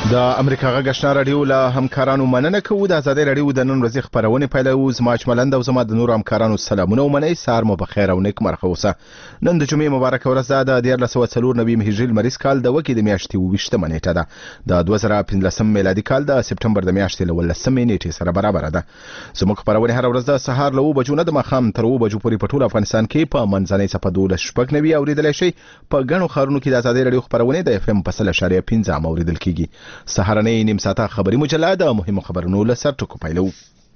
د امریکا غږ آشنا رادیو له همکارانو مننه کوو. د آزادۍ رادیو د نن ورځې خپرونې پیلوو. زما اجملند او زما د نورو همکارانو سلامونه ومنئ. سهار مو بخیر او نیک مرغه اوسه. نن د جمعې مبارکه ورځ ده. د 1494 هجري لمریز کال د وکې د میاشتې 28مه نیټه ده. د 2015 میلادي کال د سپټمبر د میاشتې له 18مې نیټې سره برابر ده. زموږ خپرونې هر ورځ د سهار له 9 بجو نه د ماښام تر 9 بجو پورې په ټول افغانستان کې په منځنۍ صفحه 12.9 اوریدلای شئ. په ګڼو ښارونو کې د آزادۍ رادیو خپرونې د FM په 100.5 اوریدل کیږي. سهارنۍ نیم ساعته خبري مجله د مهمو خبرونو له سرټکو پیلو.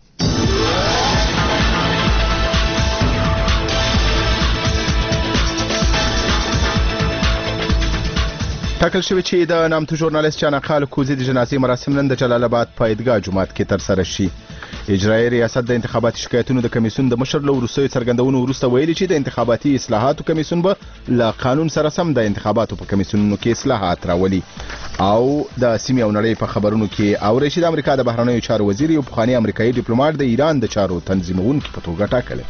ټاکل شوی چې د نامتو ژورنالیست چانقال کوزي د جنازې مراسم نن د جلال آباد په عیدګاه جومات کې ترسره شي. اجرایي ریاست د انتخاباتي شکایتونو د کمیسیون د مشر له وروستیو څرګندونو وروسته ویلي چې د انتخاباتي اصلاحاتو کمیسیون به له قانون سره سم د انتخاباتو په کمیسیونونو کې اصلاحات راولي. او د سیمې او نړۍ په خبرونو کې اوري چې د امریکا د بهرنیو چارو وزیر یو پخوانی امریکایي ډیپلوماټ د ایران د چارو تنظیمونکي په توګه ټاکلی.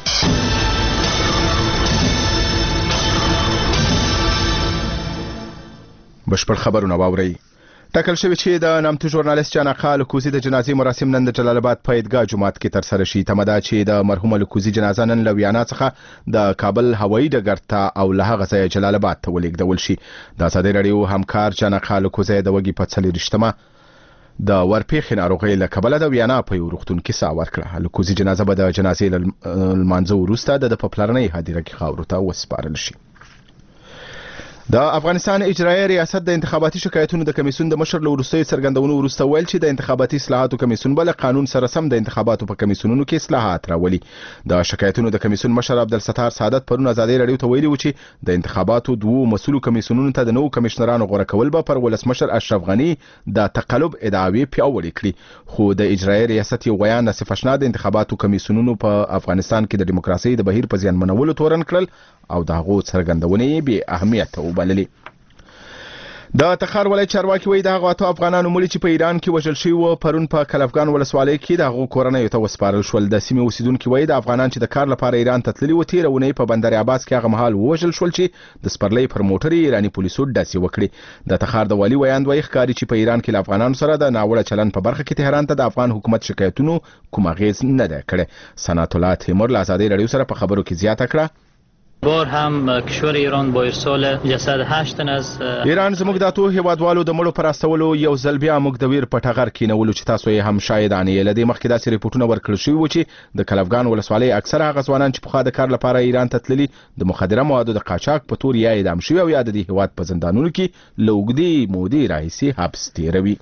بشپړ خبرونه واورئ. ټاکل شوی چې د نامتو ژورنالیست چانقال کوزي د جنازې مراسم نن د جلال آباد په عیدګاه جومات کې ترسره شي. تمه ده چې د مرحوم کوزي جنازه نن له ویانا څخه د کابل هوایي ډګر ته او له هغه ځایه جلال آباد ته ولېږدول شي. د آزادۍ رادیو همکار چانقال کوزي د وږي په 40مه د ورپېښې ناروغۍ له کبله د ویانا په یو روغتون کې ساه ورکړه. کوزي جنازه به د جنازې له لمانځه وروسته د په پلرنۍ هدیره کې خاورو ته وسپارل شي. د افغانستان اجرایي ریاست د انتخاباتي شکایتونو د کمیسیون د مشر له وروستیو څرګندونو وروسته ویل چې د انتخاباتي اصلاحاتو کمیسیون به له قانون سره سم د انتخاباتو په کمیسیونونو کې اصلاحات راولي. د شکایتونو د کمیسیون مشر عبدالستار سعادت پرون آزادۍ رادیو ته ویلي و چې د انتخاباتو دوو مسؤلو کمیسیونونو ته د نوو کمشنرانو غوره کول به پر ولسمشر اشرف غني د تقلب ادعاوې پیاوړې کړي. خو د اجرایي ریاست یو بیان نصف اشنا د انتخاباتو کمیسیونونو په افغانستان کې د دیموکراسي د بهیر په زیانمنولو تورن کړل او د هغو څرګندونې بې اهمیته وبللې. د تخار ولایت چارواکي وایي د هغو 8 افغانانو مړي چې په ایران کې وژل شوي وو پرون په کلفګان ولسوالۍ کې د هغو کورنیو ته وسپارل شول. د سیمې اوسیدونکي وایي د افغانان چې د کار لپاره ایران ته تللي وو تېره اونۍ په بندر عباس کې هغه مهال ووژل شول چې د سپرلۍ پر موټر ایراني پولیسو ډزې وکړې. د تخار د والي ویاند وایي ښکاري چې په ایران کې له افغانانو سره د ناوړه چلند په برخه کې تهران ته د افغان حکومت شکایتونو کوم اغېز نه دی کړی. سنات الله تیمور له آزادۍ رادیو سره په خبرو کې زیاته کړه. بار هم کشور ایران با ارسال جسد 8 تن از ایران زموږ د اتو هیوادوالو د مړو پر استولو یو ځل بیا موږ د ویر په ټغر کې نولو چې تاسو یې هم شاهدان یې. لدې مخکې داسې ریپورتونه ورکړل شوي و چې د کلفګان ولسوالۍ اکثره هغه ځوانان چې پخوا د کار لپاره ایران ته تللي د مخدره موادو د قاچاق په تور یا اعدام شوي او یا د دې هیواد په زندانونو کې له اوږدې مودې راهیسې حبس تېروي.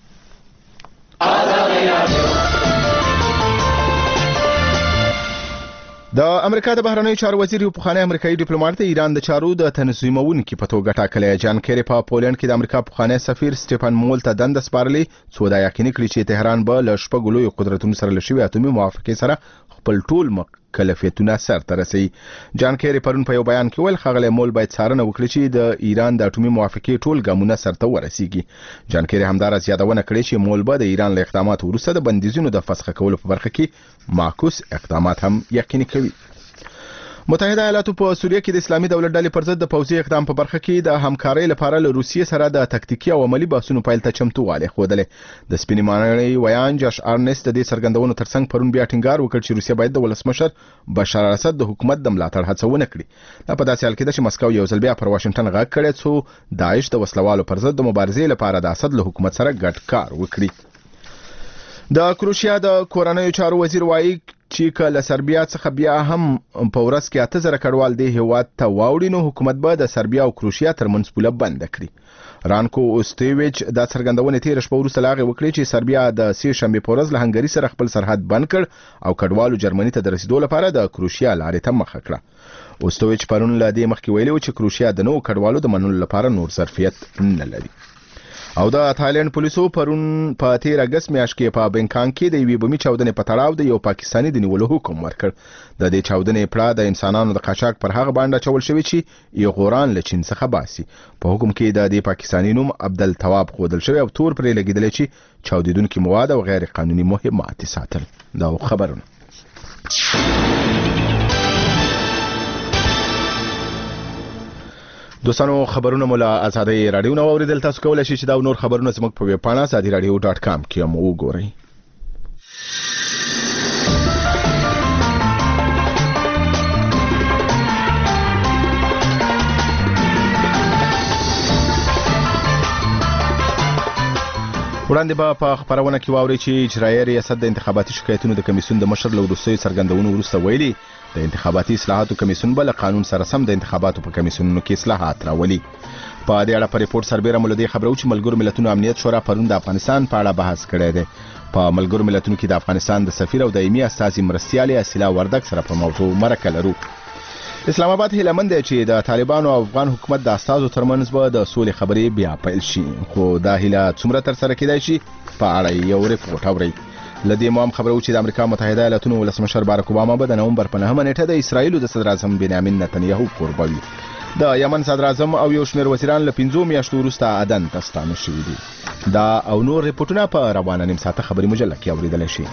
د امریکا د بهرنیو چارو وزیر یو پخوانی امریکایي ډیپلوماټ د ایران د چارو د تنظیمونکي په توګه ټاکلی. جان کیری په پولند کې د امریکا پخوانی سفیر سټیفن مول ته دنده سپارلې څو دا یقیني کړي چې تهران به له شپږو لویو قدرتونو سره له شوي اتومي موافقې سره خپل ټول مکلفیتونه سرته رسوي. جان کیری پرون په یو بیان کې ویل ښاغلی مول باید څارنه وکړي چې د ایران د اټومي موافقې ټول ګامونه سرته ورسیږي. جان کیری همداراز یادونه کړې چې مول به د ایران له اقداماتو وروسته د بندیزونو د فسخ کولو په برخه کې معکوس اقدامات هم یقیني کوي. متحده ایالاتو په سوریه کې د اسلامي دولت ډلې پر ضد د پوځي اقدام په برخه کې د همکارۍ لپاره له روسیې سره د تکتیکي او عملی بحثونو پیل ته چمتووالی ښودلی. د سپینې ماڼۍ ویان جاش ارنست د دې څرګندونو ترڅنګ پرون بیا ټینګار وکړ چې روسیه باید د ولسمشر بشار الاسد د حکومت د ملاتړ هڅه ونه کړي. دا په داسې حال کې ده چې مسکو یو ځل بیا پر واشنګټن غږ کړی څو داعش د وسلوالو پر ضد د مبارزې لپاره د اسد له حکومت سره ګډ کار وکړي. د کروشیا د کورنیو چارو وزیر وایي چې کله سربیا څخه بیا هم په ورځ کې 8000 کډوال د هیواد ته واوړي نو حکومت به د سربیا او کروشیا ترمنځ پوله بند کړي. رانکو اوستویچ دا څرګندونه تیر شپه وروسته لاغې وکړي چې سربیا د سې شنبې په ورځ له هنګري سره خپل سرحد بند کړ او کډوالو جرمني ته د رسیدو لپاره د کروشیا لارې ته مخه کړه. اوستویچ پرون له دې مخکې ویلي و چې کروشیا د نوو کډوالو د منلو لپاره نور ظرفیت نه لري. او د تایلند پولیسو پرون په 13 اگست میاشت کې په بنکاک کې د یوې بمي چاودنې په تړاو د یو پاکستاني د نیولو حکم ورکړ. د دې چاودنې پړه د انسانانو د قاچاق پر هغه باندې چول شوی چې ایغوران له چین څخه باسي. په حکم کې د دې پاکستاني نوم عبدالتواب خودل شوی او تور پرې لګیدل چې چاودیدونکي مواد او غیر قانوني مهمات ساتل. دا خبرونه. دوستانو خبرونه مولا آزادۍ رادیو نو اوریدل تاسو کولای شئ چې دا نور خبرونه زموږ په ویب پاڼه azadiradio.com کې هم وګورئ. وړاندې به په خبرونه کې واوري چې اجرایي ریاست د انتخاباتي شکایتونو د کمیسیون د مشر له وروستیو څرګندونو وروسته ویلي د انتخاباتي اصلاحاتو کمیسیون بل قانون سره سم د انتخاباتو په کمیسیونونو کې اصلاحات راولي. په دې اړه په ریپورت سربېره مولدي خبرو چې ملګرو ملتونو امنیت شورا پرون د افغانستان په اړه بحث کړی دی. په ملګرو ملتونو کې د افغانستان د سفیر او دایمي استازي مرستیالي اسیلا وردګ سره په موضوع مرکه لرو. اسلام آباد هیله مند دی چې د طالبانو او افغان حکومت د استازو ترمنځ به د سولې خبرې بیا پیل شي، خو دا هیله څومره تر سره کېدای شي په اړه یو ریپورت اوري. لدې مو هم خبرو چې د امریکا متحده ایالاتونو ولسمشر بارک اوباما به د نومبر په 9 نیټه د اسرایل د صدر اعظم بنیامین نتنیاهو قربوي. د یمن صدر اعظم او یو شمېر وزیران له 5 میاشتو وروسته عدن ته ستانه شوي دي. دا او نور ریپورتونه په روانه نیم ساعته خبري مجله کې اوریدل شي.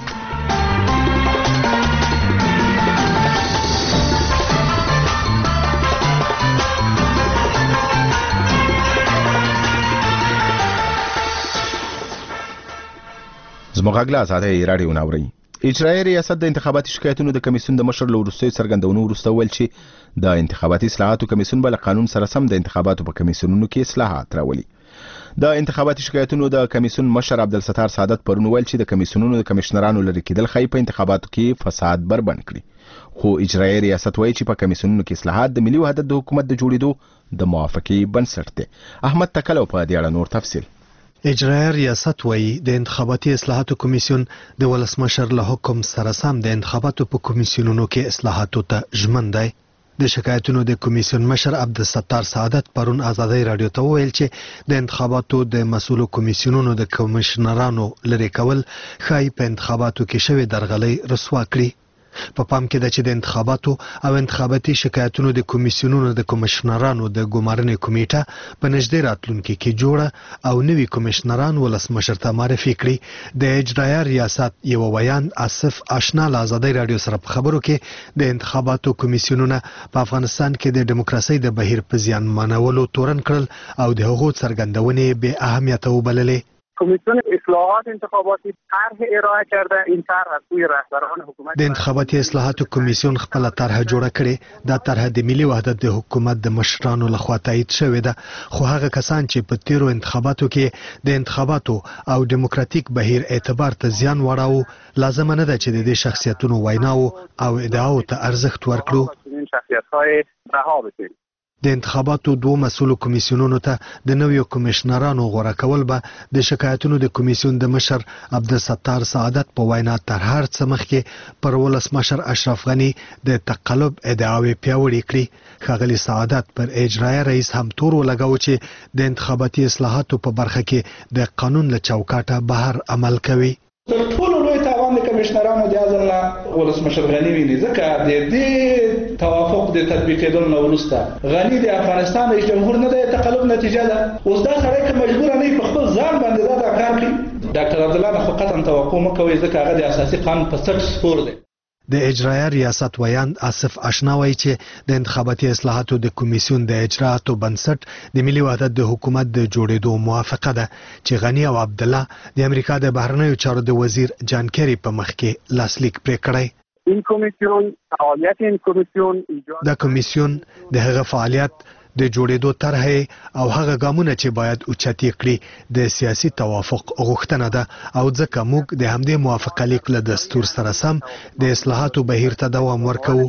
زموږ غږ له آزادۍ رادیو ناوري. اجرایي ریاست د انتخاباتي شکایتونو د کمیسیون د مشر له وروستیو څرګندونو وروسته ویل چې د انتخاباتي اصلاحاتو کمیسیون به له قانون سره سم د انتخاباتو په کمیسیونونو کې اصلاحات راولي. د انتخاباتي شکایتونو د کمیسیون مشر عبدالستار سعادت پرون ویل چې د کمیسیونونو د کمشنرانو لري کېدل ښایي په انتخاباتو کې فساد بربند کړي، خو اجرایي ریاست وایي چې په کمیسیونونو کې اصلاحات د ملي وحدت د حکومت د جوړېدو د موافقې بنسټ دی. احمد تکلو په دې اړه نور تفصیل. اجرایي ریاست وایي د انتخاباتي اصلاحاتو کمیسیون د ولسمشر له حکم سره سم د انتخاباتو په کمیسیونونو کې اصلاحاتو ته ژمن دی. د شکایتونو د کمیسیون مشر عبدالستار سعادت پرون آزادۍ رادیو ته وویل چې د انتخاباتو د مسؤلو کمیسیونونو د کمشنرانو لري کول ښایي په انتخاباتو کې شوې درغلۍ رسوا کړي. په پام کې ده چې د انتخاباتو او انتخاباتي شکایتونو د کمیسیونونو د کمشنرانو د ګمارنې کمیټه په نږدې راتلونکي کې جوړه او نوي کمشنران ولسمشر ته معرفي کړي. د اجرایي ریاست یو ویان آصف آشنا له آزادۍ رادیو سره په خبرو کې د انتخاباتو کمیسیونونه په افغانستان کې د دیموکراسۍ د بهیر په زیانمنولو تورن کړل او د هغو څرګندونې بې اهمیته وبللې. کمیسیون اصلاحات انتخاباتی طرح ارائه کرده. این طرح از سوی رهبران حکومت د انتخاباتي اصلاحاتو کمیسیون خپل طرح جوړه کړې. دا طرح د ملي وحدت د حکومت د مشرانو لخوا تایید شوې ده، خو هغه کسان چې په تیرو انتخاباتو کې د انتخاباتو او دیموکراتیک بهیر اعتبار ته زیان وړاوه، لازم نه ده چې د دې شخصیتونو ویناو او ادعاو ته ارزښت ورکړو. این شخصیت‌های رها بشي. د انتخاباتو دوه مسؤلو کمیسیونونو ته د نویو کمشنرانو غوړه کول به د شکایتونو د کمیسیون د مشر عبدالستار سعادت په وینا تر هر څه مخکې پر ولسمشر اشرف غني د تقلب ادعاوې پیاوړې کړي. ښاغلي سعادت پر اجرایي رئیس هم تور ولګاوه چې د انتخاباتي اصلاحاتو په برخه کې د قانون له چوکاټه بهر عمل کوي. تر ټولو لوی تاوان د کمشنرانو د ازل ولسمشر غني ویني، ځکه د دې توافق د تطبیقېدو نه وروسته غني د افغانستان رئیس جمهور نه د تقلب نتیجه ده. اوس دا سړی که مجبور نه په خپل ځان باندې دا کار کوي، ډاکټر عبدالله نه خو قطعا توقع مه کوئ، ځکه هغه د اساسي قانون په سټ سپور دی. د اجرایي ریاست ویان آصف آشنا وایي چې د انتخاباتي اصلاحاتو د کمیسیون د اجرااتو بنسټ د ملي وحدت د حکومت د جوړېدو موافقه ده چې غني او عبدالله د امریکا د بهرنیو چارو د وزیر جان کیری په مخ کې لاسلیک پرې کړی. این کمیسیون فعالیت این کمیسیون دا کمیسیون د هغه فعالیت د جوړېدو طرح او هغه ګامونه چې باید اوچتې کړي د سیاسي توافق غوښتنه ده او ځکه موږ د همدې موافقه لیک له دستور سره سم د اصلاحاتو بهیر ته دوام ورکوو.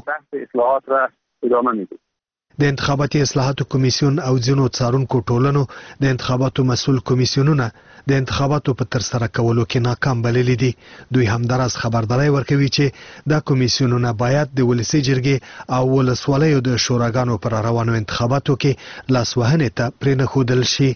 د انتخاباتي اصلاحاتو کمیسیون او ځینو څارونکو ټولنو د انتخاباتو مسؤل کمیسیونونه د انتخاباتو په ترسره کولو کې ناکام بللي دي. دوی همداراز خبرداری ورکوي چې دا کمیسیونونه باید د ولسي جرګې او ولسوالیو د شوراګانو پر روانو انتخاباتو کې لاسوهنې ته پرېنښودل شي.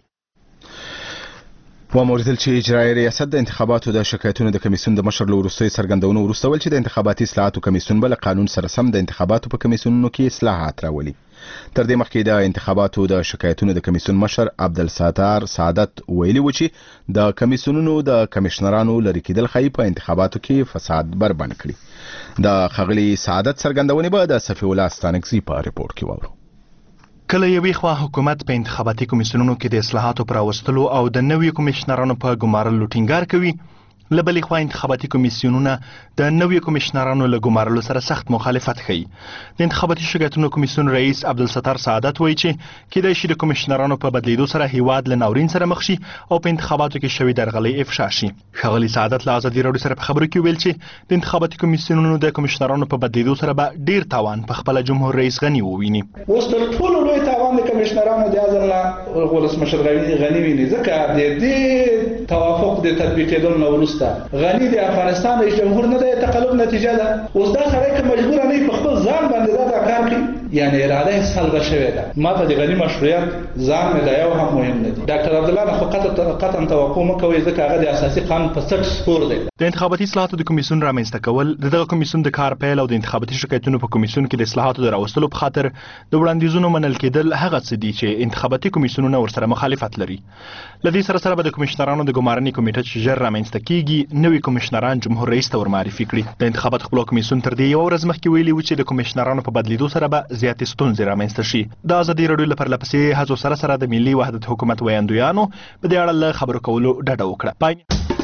وموریدل چې اجرایي ریاست د انتخاباتو د شکایتونو د کمیسیون د مشر له وروستیو څرګندونو وروسته ویل چې د انتخاباتي اصلاحاتو کمیسیون به له قانون سره سم د انتخاباتو په کمیسیونونو کې اصلاحات راولي. تر دې مخکې د انتخاباتو د شکایتونو د کمیسیون مشر عبدالستار سعادت ویلي و چې د کمیسیونونو د کمشنرانو لري کېدل ښایي په انتخاباتو کې فساد بربند کړي. د ښاغلي سعادت څرګندونې به د صفي الله ستانکزي په ریپورت کې واورو. کله یوې خوا حکومت په انتخاباتي کمیسیونونو کې د اصلاحاتو پر راوستلو او د نویو کمیشنرانو په ګمارلو ټینګار کوي، له بلې خوا انتخاباتي کمیسیونونه د نویو کمیشنرانو له ګمارلو سره سخت مخالفت کوي. د انتخاباتي شکایتونو کمیسیون رئیس عبدالستار سعادت وایي چې کېدای شي د کمیشنرانو په بدلیدو سره هیواد له ناورین سره مخ شي او په انتخاباتو کې شوې درغلۍ افشا شي. ښاغلي سعادت له ازادي راډیو سره په خبرو کې ویل چې د انتخاباتي کمیسیونونو د کمیشنرانو په بدلیدو سره به ډیر تاوان په خپل جمهور رئیس غني وویني. اوس تر ټولو لوی تاوان د کمیشنرانو د ځل ولسمشر غني ویني، ځکه د دې توافق د تطبیقېدو نه وروسته غني د افغانستان رئیس جمهور نه د تقلب نتیجه ده. اوس دا سړی که مجبور نه په خپل ځان باندې دا کار کوي، یعنی اراده یې سلبه شوې ده. ما ته د غني مشروعیت ځان مې دا یو هم مهم نه دي. ډاکټر عبدالله نه خو قطعا توقع مه کوئ، ځکه هغه د اساسي قانون په سټ سپور دی. د انتخاباتي اصلاحاتو د کمیسیون رامنځته کول دغه کمیسیون د کار پیل او د انتخاباتي شکایتونو په کمیسیون کې د اصلاحاتو د راوستلو په خاطر د وړاندیزونو منل کېدل هغه څه دي چې انتخاباتي کمیسیونونه ورسره مخالفت لري. له دې سره به د کمیشنرانو د ګمارنې کمیټه چې ژر رامنځته کیږي نوي کمیشنران جمهور رئیس ته ورمعرفي کړي. د انتخاباتو خپلواک کمیسیون تر دې یوه ورځ مخکې ویلي و چې د کمیشنرانو په بدلیدو سره به زیاتې ستونزې رامنځته شي. د ازادي راډیو له پرلهپسې هڅو سره د ملي وحدت حکومت ویاندویانو په دې اړه له خبرو کولو ډډه وکړه.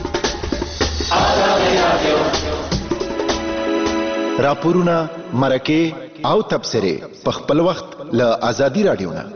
راپورونه، مرکې او تبصرې په خپل وخت له ازادي راډیو نه.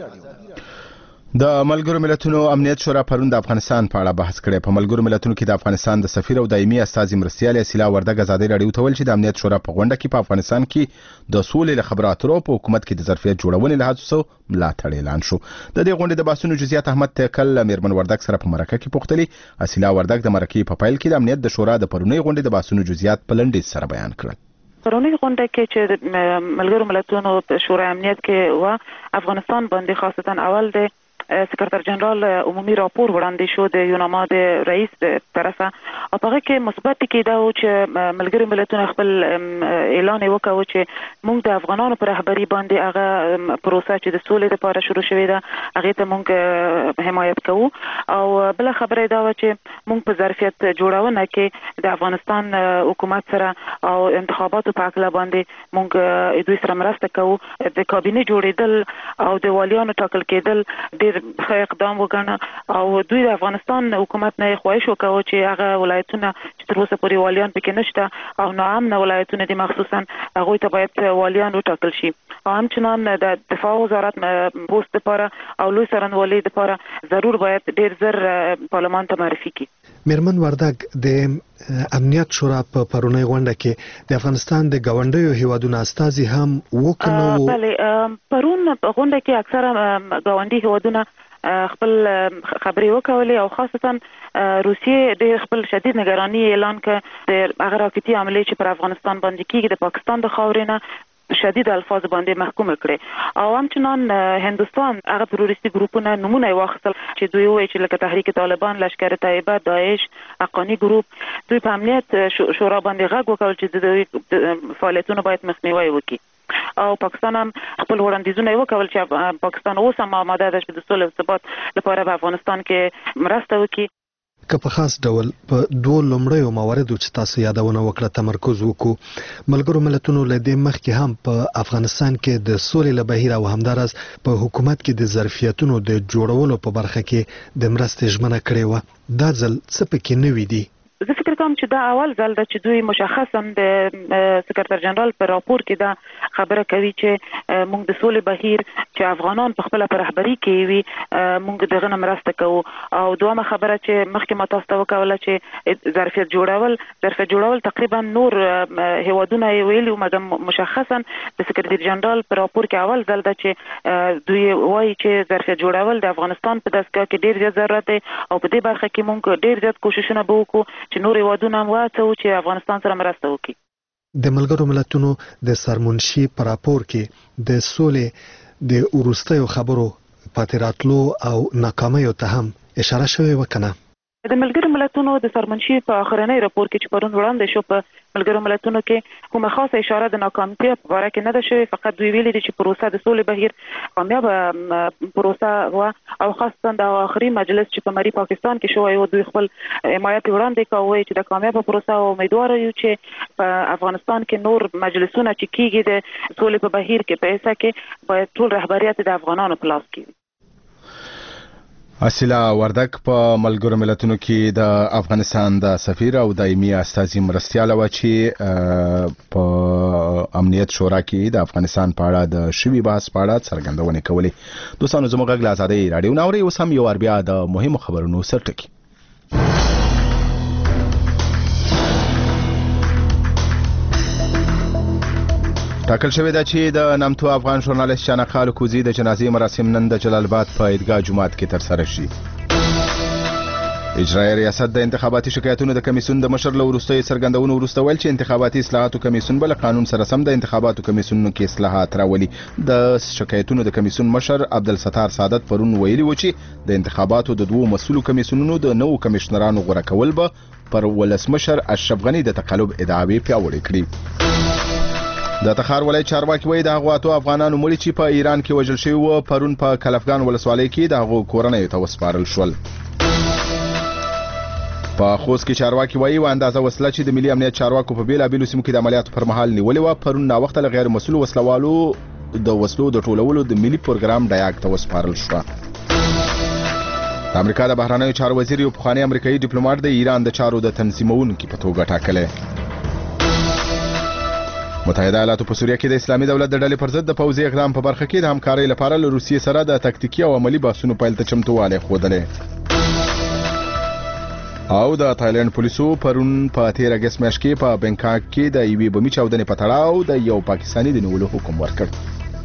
د ملګرو ملتونو امنیت شورا پرون د افغانستان په اړه بحث کړی. په ملګرو ملتونو کې د افغانستان د سفیر او دایمي استازي مرستیال اسیلا وردګ ازادي راډیو ته ویل چې د امنیت شورا په غونډه کې په افغانستان کې د سولې له خبرو اترو په حکومت کې د ظرفیت جوړونې له هڅو ملاتړ اعلان شو. د دې غونډې د بحثونو جزئیات احمد تکل میرمن وردګ سره په مرکه کې پوښتلي. اسیلا وردګ د مرکې په پیل کې د امنیت د شورا د پرونی غونډې د بحثونو جزئیات په لنډیز سره بیان کړل. پرونی غونډه کې چې ملګرو ملتونو شورا امنیت کې و افغانستان باندې خاصتا اول د سکرتر جنرال عمومي راپور وړاندې شو د یوناما د رئیس طرفه، او هغه کې مثبت کېده چې ملګري ملتونه خپل اعلان وکاو چې موږ د افغانانو پر رهبری باندې هغه پروسه چې د سولې لپاره شروع شوې ده هغه ته موږ حمایت کوو. او بل خبره دا و چې موږ په ظرفیت جوړونه کې د افغانستان حکومت سره او انتخاباتو په اړه باندې موږ دوی سره مرسته کوو. د کابینه جوړیدل او د والیانو ټاکل کېدل ډېر ښه اقدام وګڼه او دوی د افغانستان حکومت نه خواهش وکاو چې هغه ولایتونه چې تر اوسه پورې والیان پکې نشته او ناامنه ولایتونه دي مخصوصا هغوی ته باید والیان وټاکل شي. او همچنان د دفاع وزارت پوست لپاره او لوی څارنوالۍ لپاره ضرور باید ډېر زر پارلمان ته معرفي کړي. میرمن وردګ د امنیت شورا په پرونی غونډه کې د افغانستان د ګاونډیو هیوادونو استازي هم وکړو. بله پرون په غونډه کې اکثره ګاونډي هیوادونه خپل خبرې وکولې او خاصتا روسیې د خپل شدید نگرانی اعلان کړ د هغه راکټي حملې چې پر افغانستان باندې کېږي د پاکستان د خاورې نه شدید الفاظ باندې محکوم کړي. او همچنان هندوستان هغه تروریستي ګروپونه نمونه واخیستل چې دوی وایي چې لکه تحریک طالبان، لشکر طیبه، داعش، حقانی ګروپ دوی په امنیت شورا باندې غږ وکړ چې دوی فعالیتونه باید مخنیوي وکړي. او پاکستان هم خپل وړاندیزونه وکول چې پاکستان اوس هم آماده ده چې د سولې او ثبات لپاره په افغانستان کې مرسته وکړي. که په خاص ډول په دوه لومړیو مواردو چې تاسو یادونه وکړه تمرکز وکړو، ملګرو ملتونو له دې مخکې هم په افغانستان کې د سولې له بهیر او همدارس په حکومت کې د ظرفیتونو د جوړولو په برخه کې د مرستې ژمنه کړې وه. دا ځل څه پکې نوي دي؟ زه فکر کوم چې دا اول ځل ده چې دوی مشخصا د سکرتر جنرال په راپور کې دا خبره کوي چې موږ د سولې بهیر چې افغانان په خپله په رهبري کې وي موږ دغه نه مرسته کوو. او دومره خبره چې مخکې ما تاسو ته وکوله چې ظرفیت جوړول تقریبا نور هیوادونه یې ویلي وو، مګر مشخصا د سکرتر جنرال په راپور کې اول ځل ده چې دوی وایي چې ظرفیت جوړول د افغانستان په دستګاه کې ډېر زیات ضرورت دی او په دې برخه کې موږ ډېر زیات کوششونه به وکړو چې نور هیوادونه هم وهڅوو چې افغانستان سره مرسته وکړي. د ملګرو ملتونو د سرمنشي په راپور کې د سولې د وروستیو خبرو پاتې راتلو او ناکامیو ته هم اشاره شوې وه که نه؟ د ملګرو ملتونو د سرمنشي په اخرنۍ راپور کې چې پرون وړاندې شو په ملګرو ملتونو کې کومه خاصه اشاره د ناکامتیا په اړه کې نه ده شوې. فقط دوی ویلي دي چې پروسه د سولې بهیر کامیاب پروسه و او خاصه د آخري مجلس چې په مری پاکستان کې شوی و دوی خپل حمایت وړاندې کوي چې د کامیاب پروسه او امیدوار یو چې په افغانستان کې نور مجلسونه چې کیږي د سولې په بهیر کې په اساس کې باید ټول رهبریت د افغانانو په لاس کې. اصیلا وردک په ملګرو ملتونو کې د افغانستان د سفیر او دایمي استازي مرستیاله و چې په امنیت شورا کې د افغانستان په اړه د شوی بحث په اړه څرګندونه کولې. دوستانو زموږ غږ له آزادۍ رادیو ناوري اوس هم یو بیا د مهمو خبرونو سرټکی. ټاکل شوې ده چې د نامتو افغان ژورنالیست شانقال کوزي د جنازې مراسم نن د جلال آباد په عیدګاه جومات کې ترسره شي. اجرایي ریاست د انتخاباتي شکایتونو د کمیسیون د مشر له وروستۍ څرګندونو وروسته ویل چې انتخاباتي اصلاحاتو کمیسیون بل قانون سره سم د انتخاباتو کمیسیونونو کې اصلاحات راولي. د شکایتونو د کمیسیون مشر عبدالستار سعادت پرون ویلي و چې د انتخاباتو د دوه مسؤلو کمیسیونونو د نوو کمشنرانو غوړه کول به پر ولسمشر اشرف غنی د تقلب ادعاوې پیاوړې کړي. د تخار ولایت چارواکي وایي د هغو اتو افغانانو مړي چې په ایران کې وژل شوي وو پرون په کلفګان ولسوالۍ کې د هغو کورنیو ته وسپارل شول. په خوست کې چارواکي وایي اندازه وسله چې د ملي امنیت چارواکو په بیلابیلو سیمو کې د عملیاتو پر مهال نیولې وه پرون ناوخته له غیر مسؤلو وسلوالو د وسلو د ټولولو د ملي پروګرام ډایاک ته وسپارل شوه. د امریکا د بهرنیو چارو وزیر یو پخوانی امریکایي ډیپلوماټ د ایران د چارو د تنظیمونکي په توګه ټاکلی. متحده ایالاتو په سوریه کې د اسلامي دولت د ډلې پر ضد د پوځي اقدام په برخه کې د همکارۍ لپاره له روسیې سره د تکتیکي او عملی بحثونو پیل ته چمتووالی ښودلی. او د تایلند پولیسو پرون په 13 اگست میاشت کې په بنکاک کې د یوې بمي چاودنې په تړاو د یو پاکستاني د نیولو حکم ورکړ.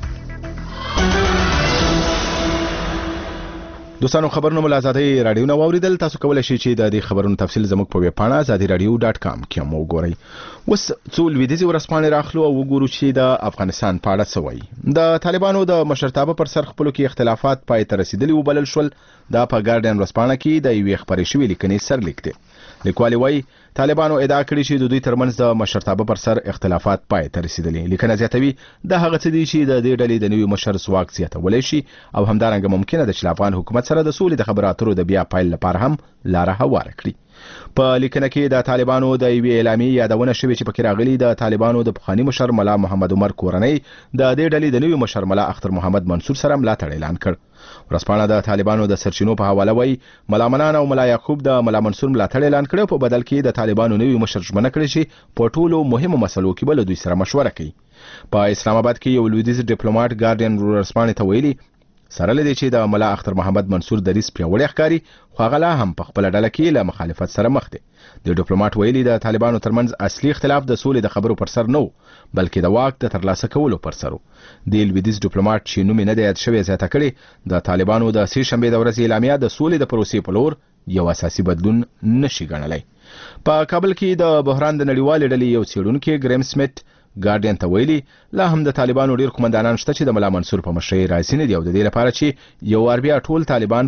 دوستانو خبرونه مو له آزادۍ رادیو نه واوریدل. تاسو کولی شئ چې د دې خبرونو تفصیل زموږ په ویب پاڼه azadiradio.com کې هم وګورئ. اوس څو لویدیځې ورځپاڼې راخلو او وګورو چې د افغانستان په اړه څه وایي. د طالبانو د مشرتابه پر سر خپلو کې اختلافات پای ته رسیدلي وبلل شول. دا په ګارډین ورځپاڼه کې د یوې خپرې شوې لیکنې سرلیک دی. لیکوالې وایي طالبانو ادعا کړې چې د دوی ترمنځ د مشرتابه پر سر اختلافات پای ته رسیدلي. لیکنه زیاتوي دا هغه څه دي چې د دې ډلې د نوي مشر ځواک زیاتولی شي او همدارنګه ممکنه ده چې افغان حکومت سره د سولې د خبرو اترو د بیا پیل لپاره هم لاره هواره کړي. په لیکنه کې د طالبانو د یوې اعلامیې یادونه شوې چې پکې راغلي د طالبانو د پخواني مشر ملا محمد عمر کورنۍ د دې ډلې د نوي مشر ملا اختر محمد منصور سره ملاتړ اعلان کړ. ورځپاڼه د طالبانو د سرچینو په حواله وایي ملا منان او ملا یعقوب د ملا منصور ملاتړ اعلان کړ په بدل کې د طالبانو نوي مشر ژمنه کړې چې په ټولو مهمو مسلو کې به له دوی سره مشوره کوي. په اسلام آباد کې یو لویدیځ ډیپلوماټ ګارډین ورځپاڼې ته ویلي سره لدی چې د ملا اختر محمد منصور دریس پیاوړی ښکاری خو هغه لا هم په خپل ډله کې له مخالفت سره مخ دی. د ډیپلوماټ ویلي د طالبانو ترمنځ اصلي اختلاف د سولې د خبرو پر سر نه بلکې د واک د ترلاسه کولو پر سر. د لویدیځ ډیپلوماټ چې نوم نه دی یاد شوی زیاته کړي د طالبانو د سې شنبې د ورځې اعلامیه د سولې د پروسې په لور یو اساسي بدلون نشي ګڼلی. په کابل کې د بحران د نړیوالې ډلې یو څېړونکی ګریم سمیت ګارډین ته ویلي لا هم د طالبانو ډیر قومندانان شته چې د ملا منصور په مشرۍ راځي نه دي او د دې لپاره چې یو بیا ټول طالبان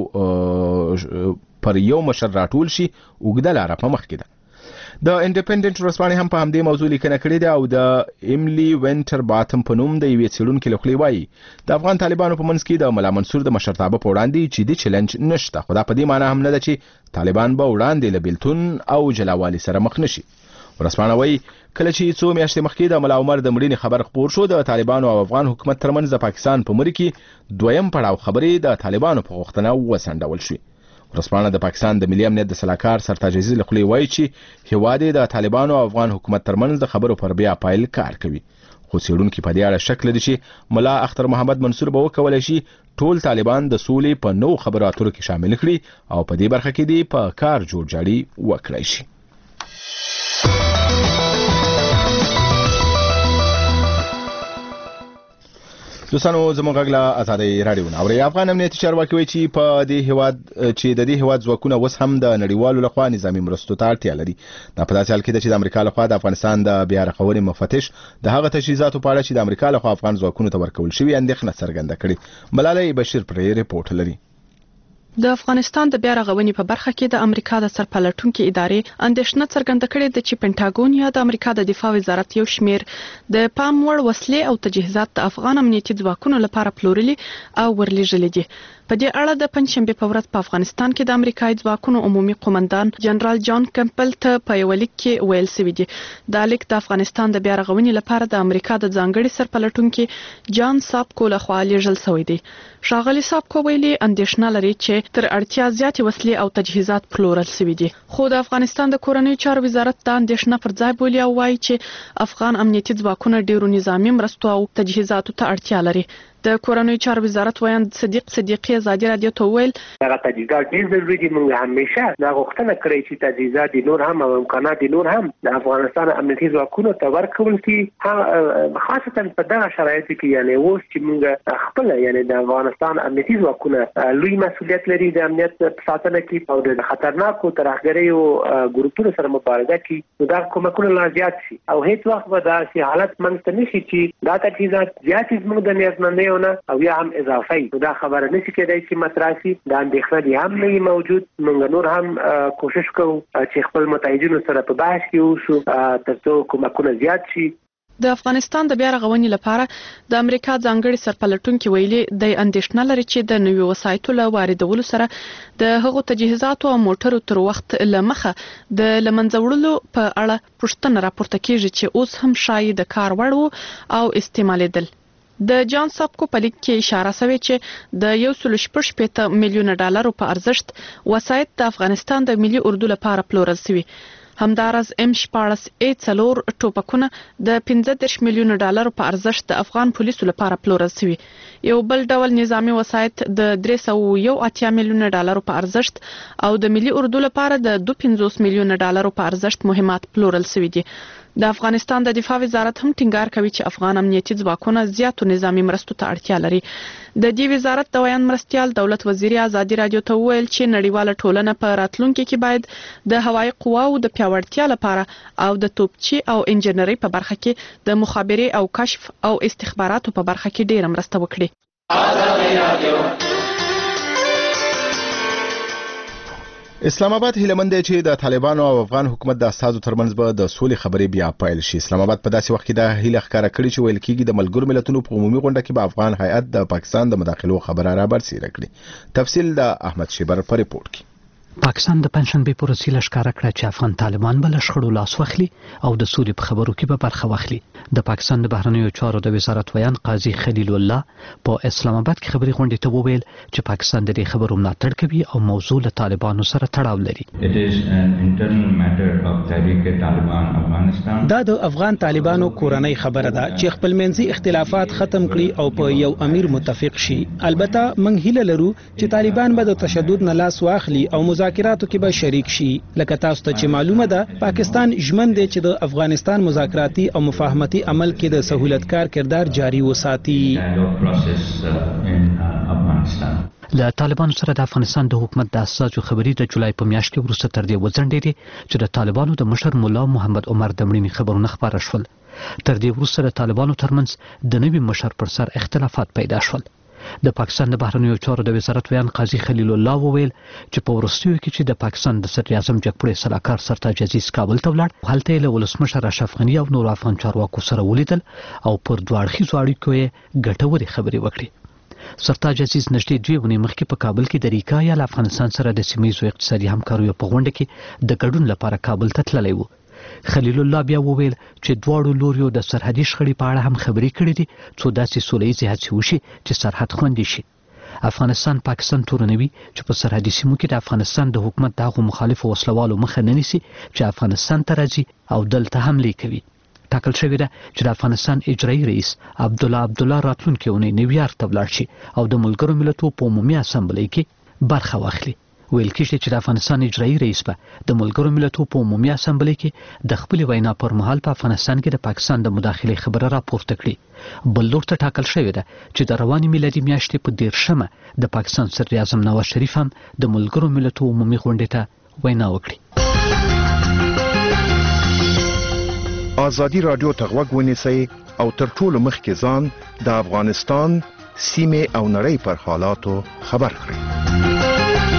پر یو مشر راټول شي اوږده لاره په مخ کې ده. د انډیپندنت ورځپاڼې هم په همدې موضوع لیکنه کړې ده او د ایملی وینټر باتم په نوم د یوې څېړونکي له خولې وایي د افغان طالبانو په منځ کې د ملا منصور د مشرتابه په وړاندې جدي چلنج نشته خو دا په دې معنی هم نه ده چې طالبان به وړاندې له بیلتون او جلاوالي سره مخ نشي. ورځپاڼه وایي کله چې څو میاشتې مخکې د ملا عمر د مړینې خبر خپور شو د طالبانو او افغان حکومت ترمنځ د پاکستان په مړي کې دویم پړاو خبرې د طالبانو په غوښتنه وسنډول شوې. ورځپاڼه د پاکستان د ملي امنیت د سلاکار سرتاج عزیز له خولې وایي چې هیواد د طالبانو او افغان حکومت ترمنځ د خبرو پر بیا پایل کار کوي. خو څېړونکي په دې اړه شک لري چې ملا اختر محمد منصور به وکولی شي ټول طالبان د سولې په نوو خبرو اترو کې شامل کړي او په دې برخه کې دې په کار جوړجاړي وکړی شي. دوستانو زموږ غږ له آزادۍ رادیو نه اورئ. افغان امنیتي چارواکي وایي چې د دې هیواد ځواکونه اوس هم د نړیوالو لخوا نظامي مرستو ته اړتیا لري. دا په داسې حال کې ده چې د امریکا لخوا د افغانستان د بیا رغونې مفتش د هغه تجهیزاتو په اړه چې د امریکا لخوا افغان ځواکونو ته ورکول شوي اندېښنه څرګنده کړې. ملالۍ بشیر پرې ریپورټ لري. د افغانستان د بیا رغونې په برخه کې د امریکا د سرپلټونکو ادارې اندېښنه څرګنده کړې ده چې پینټاګون یا د امریکا د دفاع وزارت یو شمیر د پام وړ وسلې او تجهیزات د افغان امنیتي ځواکونو لپاره پلورلي او ورلېږلي دي. په دې اړه د پنځشنبه په ورځ په افغانستان کې د امریکایي ځواکونو عمومي قومندان جنرال جان کمپل ته په یو لیک کې ویل شوی دی. دا لیک د افغانستان د بیا رغونې لپاره د امریکا د ځانګړي سرپلټونکو جان سابکو لخوا لیږل شوی دی. ښاغلي سابکو ویلي اندېښنه لري چې تر اړتیا زیاتې وسلې او تجهیزات پلورل شوي دي. خو د افغانستان د کورنیو چارو وزارت دا اندېښنه پر ځای بولي او وایي چې افغان امنیتي ځواکونه ډیرو نظامي مرستو او تجهیزاتو ته اړتیا لري. د کورنیو چارو وزارت وایند صدیق صدیقی ازادي رادیو ته ویل هغه تجهیزات ډیر ضروري دي. موږ همیشه دا غوښتنه کړې چې تجهیزات نور هم او امکانات نور هم د افغانستان امنیتي ځواکونو ته ورکول شي، خاصتا په دغه شرایطو کې یعنی اوس چې موږ خپل یعنی د افغانستان امنیتي ځواکونه لوی مسؤلیت لري د امنیت په ساتنه کې او د خطرناکو ترهګریو ګروپونو سره مبارزه کې دا کومکونه لا زیات شي او هیڅ وخت به داسې حالت منځته نشي چې دا تجهیزات زیات زموږ د نیازمندۍ او یا هم اضافي. دا خبره نشي کېدای چې متراسي د اندېښنه دي هم نه موجود. موږ نور هم کوشش کوو چې خپل متحدینو سره په بحث کې اوسو ترڅو کومکونه زیات شي. د افغانستان د بیا رغونې لپاره د امریکا ځانګړي سرپلټونکو ویلي د اندېښنه لري چې د نویو وسایطو له واردولو سره د هغو تجهیزاتو او موټرو تر وخت لمخه د لمنځه وړلو په اړه پوښتنه راپورته کیږي چې اوس هم شاید د کار وړ او استعمالېدل. د جان سابکو په لیک کې اشاره شوې چې د 1.8 میلیون ډالرو په ارزښت وسایط د افغانستان د ملي اردو لپاره پلورل شوي. همدارس M14A4 ټوپکونه د 15 میلیون ډالرو په ارزښت د افغان پولیسو لپاره پلورل شوي. یو بل ډول نظامی وسایط د 380 میلیون ډالرو په ارزښت او د ملي اردو لپاره د 250 میلیون ډالرو په ارزښت مهمات پلورل شوي دي. د افغانستان د دفاع وزارت هم ټینګار کوي چې افغان امنیتي ځواکونه زیاتو نظامی مرستو ته اړتیا لري. د دې وزارت د ویان مرستيال دولت وزیر ازادي رادیو ته ویل چې نړیواله ټولنه په راتلونکي کې باید د هوایي قواو د پیاوړتیا لپاره او د توپچي او انجنیري په برخه کې د مخابري او کشف او استخباراتو په برخه کې ډیره مرسته وکړي. اسلام آباد هیلمند دی چې د طالبانو او افغان حکومت د اساسو ترمنځ به د سولې خبرې بیا پیل شي. اسلام آباد په داسې وخت کې د هیله ښکارا کړی چې ویل کېږي د ملګرو ملتونو په عمومي غونډه کې به افغان هیئت د پاکستان د مداخلو خبره را برسېره کړي. تفصیل د احمد شیبر په ریپورت کې. پاکستان د پنځشنبه په ورځ هیله ښکارا کړه چې افغان طالبان به له شخړو لاس واخلي او د سولې په خبرو کې به برخه واخلي. د پاکستان د بهرنیو چارو د وزارت ویان قاضي خلیل الله په اسلام آباد کې خبري غونډې ته وویل چې پاکستان د دې خبرو ملاتړ کوي او موضوع له طالبانو سره تړاو لري. دا د افغان طالبانو کورنۍ خبره ده چې خپل منځي اختلافات ختم کړي او په یو امیر متفق شي. البته موږ هیله لرو چې طالبان به د تشدد نه لاس واخلي او مذاکراتو کې به شریک شي. لکه تاسو ته چې معلومه ده پاکستان ژمن دی چې د افغانستان مذاکراتي او مفاهمتي عمل کې د سہولتکار کردار جاری وساتي. له طالبانو سره د افغانستان د حکومت د اساسو خبري د جولای په میاشت کې وروسته تر دې وځنډېدې چې د طالبانو د مشر مولا محمد عمر د مړینې خبرونه خبره شول. تر دې وروسته د طالبانو ترمنځ د نوي مشر پر سر اختلافات پیدا شول. د پاکستان د بهرنیو چارو د وزارت ویان قاضي خلیل الله وویل چې په وروستیو کې چې د پاکستان د صدر اعظم جګپوړي سلاکار سرتاج عزیز کابل ته ولاړ، هلته له ولسمشر اشرف غنی او نور افغان چارواکو سره ولیدل او پر دوه اړخیزو اړیکو یې ګټورې خبرې وکړې. سرتاج عزیز نږدې 2 ونې مخکې په کابل کې د ریکا یا افغانستان سره د سیمه‌ییزو اقتصادي همکاریو په غونډه کې د ګډون لپاره کابل ته تللی و. خلیل الله بیا وویل چې دواړو لوریو د سرحدي شخړې په اړه هم خبرې کړې دي څو داسې سولهییزې هڅې وشي چې سرحد خوندي شي. افغانستان پاکستان تورنوي چې په سرحدي سیمو کې د افغانستان د حکومت دغه مخالفو وسلوالو مخه نه نیسي چې افغانستان ته راځي او دلته حملې کوي. ټاکل شوې ده چې د افغانستان اجرایي رئیس عبدالله راتلونکي اونۍ نیویارک ته ولاړ شي او د ملګرو ملتونو په عمومي اسامبلۍ کې برخه واخلي. ویل کېږي چې د افغانستان اجرایي رئیس به د ملګرو ملتونو په عمومي اسامبلۍ کې د خپل وینا پر مهال په افغانستان کې د پاکستان د مداخلې خبره راپورته کړي. بل لور ته ټاکل شوې ده چې د روانې میلادي میاشتې په 13مه د پاکستان صدر اعظم نواز شریف هم د ملګرو ملتونو عمومي غونډې ته وینا وکړي. ازادي رادیو ته غوږ ونیسئ او تر ټولو مخکې ځان د افغانستان سیمه او نړۍ پر حالاتو خبر کړئ.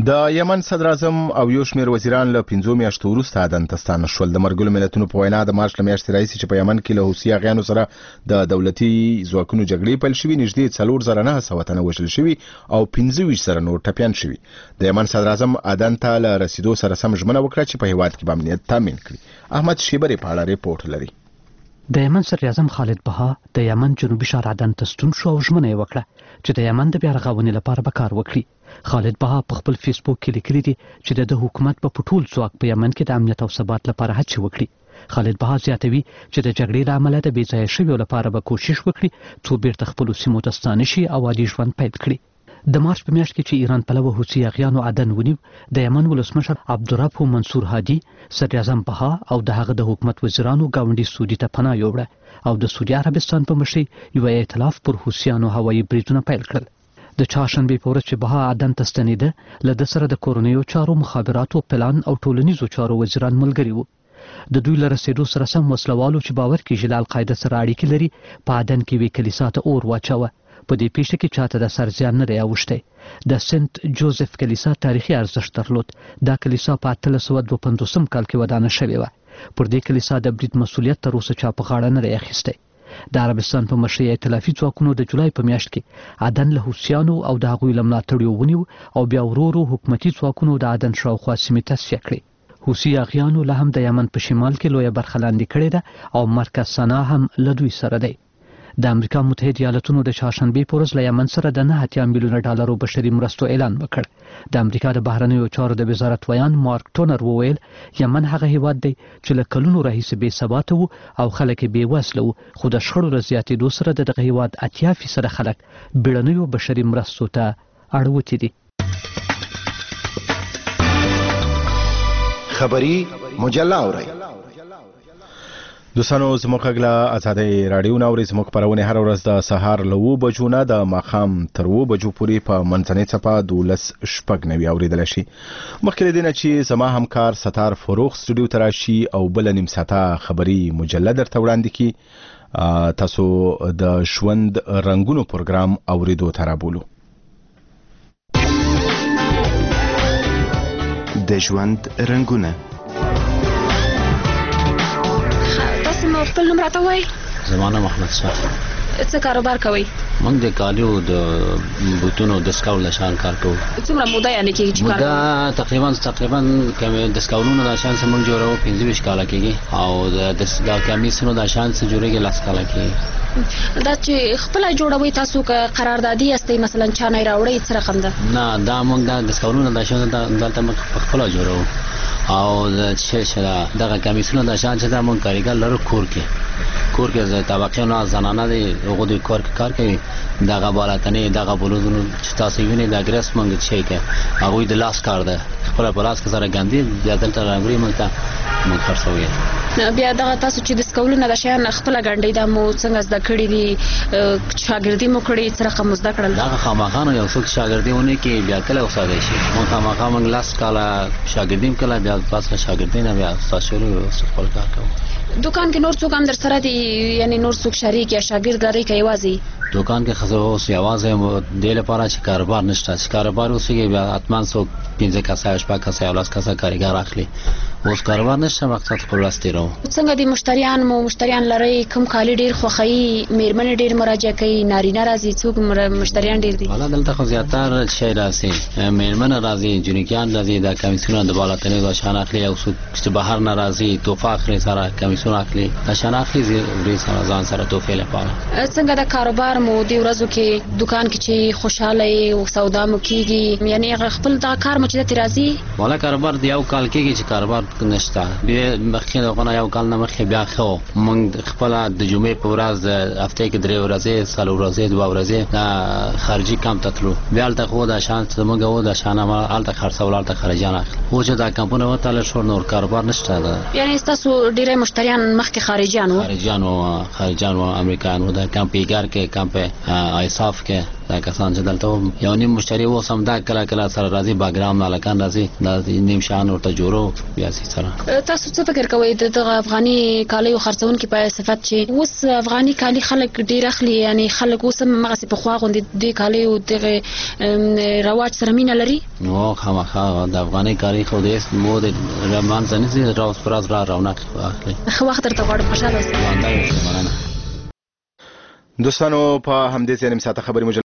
د یمن صدر اعظم او یو شمېر وزیران له 5 میاشتو وروسته عدن ته ستانه شول. د ملګرو ملتونو په وینا د مارچ له میاشتې راهیسې چې په یمن کې له حوثي اغیانو سره د دولتي ځواکونو جګړې پیل شوې، نږدې 4900 تنه وژل شوي او 25 سره نور ټپیان شوي. د یمن صدر اعظم عدن ته له رسیدو سره سم ژمنه وکړه چې په هیواد کې به امنیت تامین کړي. احمد شیبری په اړه ریپورت لري. د یمن صدر اعظم خالد بها د یمن جنوبي ښار عدن ته ستون شو او ژمنه یې وکړه چې د یمن د بیا رغونې لپاره به کار وکړي. خالد بها په خپل فیسبوک کې لیکلي دي چې د حکومت په ټول ځواک په یمن کې د امنیت او ثبات لپاره هڅې وکړي. خالد بها زیاتوي چې د جګړې له امله د بې ځایه شویو لپاره به کوشش وکړي څو بیرته خپلو سیمو ته ستانه شي او عادي ژوند پیل کړي. د مارچ په میاشت کې چې ایران پلوه حوثي اغیانو عدن ونیو، د یمن ولسمشر عبدالرب منصور هادي صدر اعظم بها او د هغه د حکومت وزیرانو ګاونډي سعودي ته پناه یووړه او د سعودي عربستان په مشرۍ یو ائتلاف پر حوثیانو هوایي بریدونه پیل کړل. د چهارشنبې په ورځ چې بها عدن ته ستنېده، له ده سره د کورنیو چارو، مخابراتو، پلان او ټولنیزو چارو وزیران ملګري وو. د دوی له رسېدو سره سم وسلوالو چې باور کېږي له القاعده سره اړیکې لري په عدن کې یوې کلیسا ته اور واچوه. په دې پیښه کې چاته د سر زیان نه دی اوښتی. د سنت جوزف کلیسا تاریخي ارزښت درلود. دا کلیسا په 1852 کال کې ودانه شوې وه. پر دې کلیسا د برید مسؤلیت تر اوسه چا په غاړه نه دی اخیستی. د عربستان په مشرۍ ائتلافي ځواکونو د جولای په میاشت کې عدن له حوثیانو او د هغوی له ملاتړیو ونیو او بیا ورو ورو حکومتي ځواکونو د عدن شاوخوا سیمې تصفیه کړې. حوثي اغیانو لا هم د یمن په شمال کې لویه برخه لاندې کړې ده او مرکز سنا هم له دوی سره دی. د امریکا متحده ایالاتونو د چهارشنبې په ورځ له یمن سره د 9 میلیونه ډالرو بشري مرستو اعلان وکړ. د امریکا د بهرنیو چارو د وزارت ویان مارک ټونر وویل یمن هغه هیواد دی چې له کلونو راهیسې بې ثباته وو او خلک یې بې وزله وو، خو د شخړو له زیاتېدو سره د دغه هیواد 80% خلک بیړنیو بشري مرستو ته اړوتي دي. خبری مجله اورئ. دوستانو زموږ غږ له ازادۍ راډیو نه اورئ. زموږ خپرونې هره ورځ د سهار له 7 بجو نه د ماښام تر 7 بجو پورې په منځنۍ څپه 12:09 اورېدلی شي. مخکې له دې نه چې زما همکار ستار فروغ سټوډیو ته راشي او بله نیم ساعته خبري مجله درته وړاندې کړي، تاسو د ژوند رنګونو پروګرام اورېدو ته رابولو. د ژوند رنګونه. خپل نوم راته وای. زمانه محمد شاه. څه کاروبار کوي؟ موږ د کالیو د بوتونو د سکاول نشان کار کوو. څومره موده یعنی کېږي چې کار کوي؟ تقریبا د سکاولونو د شان سره موږ جوړو 25 کاله کېږي او د کمیسونو د شان سره جوړېږي 10 کاله کېږي. دا چې خپل جوړوي تاسو که قراردادي استئ مثلا چا نه راوړي څه رقم ده؟ نه دا موږ د سکاولونو د شان دلته موږ خپل جوړو او د چې دغه کمیسونو د شان چې دا موږ کاریګر لرو کور کې د طبقه نه زنانه دي هغه د کار کوي. دغه بالاتنې دغه بلوزونو چې تاسو وینئ د اګریس موږ چې کې هغه د لاس کار ده، خپل په لاس کې سره ګاندي بیا دلته راغلي موږ خرڅوي. بیا دغه تاسو چې د سکولونو د شیان خپل ګاندي د مو څنګه زده کړی دي، شاګردي مو کړی، څه رقم زده کړل؟ دغه خامخانه یو څوک شاګردي ونه کې بیا کله استاد شي. موږ خامخا موږ لاس کاله شاګردیم کله بیا پاسه شاګردي نه بیا تاسو خپل کار کوو. دکان کې نور څوک هم در سره دي، یعنی نور څوک شریک یا شاګرد لري که یوازې؟ دکان کې خزه اوس یوازې د لپاره چې کاروبار نشته، چې کاروبار اوسېږي بیا اتمان څوک 15 کسه 8 کسه 10 کسه کارګر اخلي. اوس کاروبار نشته، مقصد خپل لاس تیرو. څنګه دي مشتریان لري؟ کوم کالی ډیر خوښي؟ میرمن ډیر مراجعه کوي؟ نارینه راځي؟ څوک مشتریان ډیر دي؟ والا دلته خو زیاتره شي راځي، میرمن راځي، جنکیان راځي، د کمیسیون د بالاتنې د شان اخلي او څوک چې بهر نه راځي توفه اخلي سره کمیسیون اخلي د شان اخلي زی سره ځان سره توفه لپاره. څنګه د کاروبار مو دی ورځو کې دکان کې چې خوشاله او سودا مو کیږي، یعنی خپل دا کار مو چې راځي؟ والا کاروبار دی یو کال کېږي چې کاروبار نشته. بیا مخکې دغه یو کال نه مخکې بیا خو موږ خپل د جمعې په ورځ هفته کې 3 ورځې، څلور ورځې، 2 ورځې د خارجي کام تطلو بیا الته خو د شان ته موږ و د شان ما الته خرڅول الته خارجان اخلي. خو چې دا کمپونه وته له شور نور کاروبار نشته ده. یعنی تاسو ډیره مشتریان مخکې خارجان و امریکایانو د کمپیګر کې کمپ ایصاف کې دا کسان چې دلته یو نیم مشتری و سم دا کله سره راځي باګرام مالکان راځي دا نیم شان ورته جوړو بیا سره. تاسو څه فکر کوئ د افغاني کالیو خرڅونکو په صفت چې اوس افغاني کالي خلک ډیر اخلي یعنی خلک اوس مغه په خوا غوندي د کالیو دغه رواج سره مینه لري؟ نو خامخا د افغاني کالي خو د مو د رمان ځنې راوس پراز را رونق اخلي. خو وخت تر تغوړ خوشاله اوسئ. دوستانو په همدې ځای نیم ساعته خبري